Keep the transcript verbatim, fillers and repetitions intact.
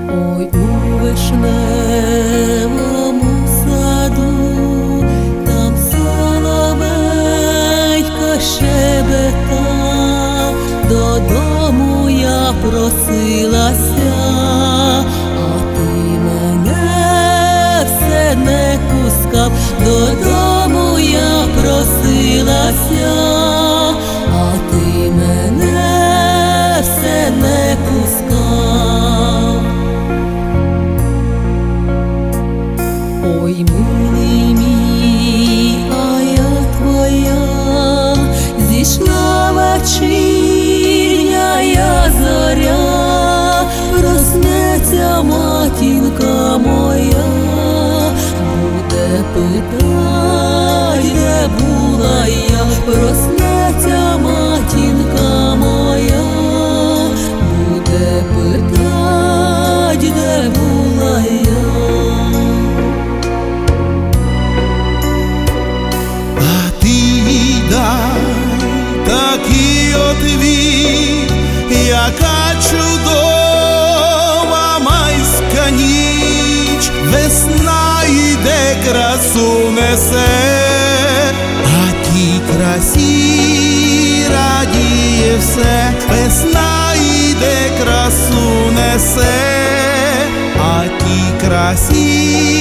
Ой, у вишневому саду, там соловейко щебетав, додому я просилася, а ти мене все не пускав. Додому я просилася, а ти мене все не пускав. Ой, милий мій, а я твоя, зійшла вечірня зоря, проснеться матінка моя, буде питать, де була я, проснеться матінка моя, буде питать, де була я. Такий отвіт, яка чудова майська ніч, весна йде, красу несе, а тій красі радіє все. Весна йде, красу несе, а тій красі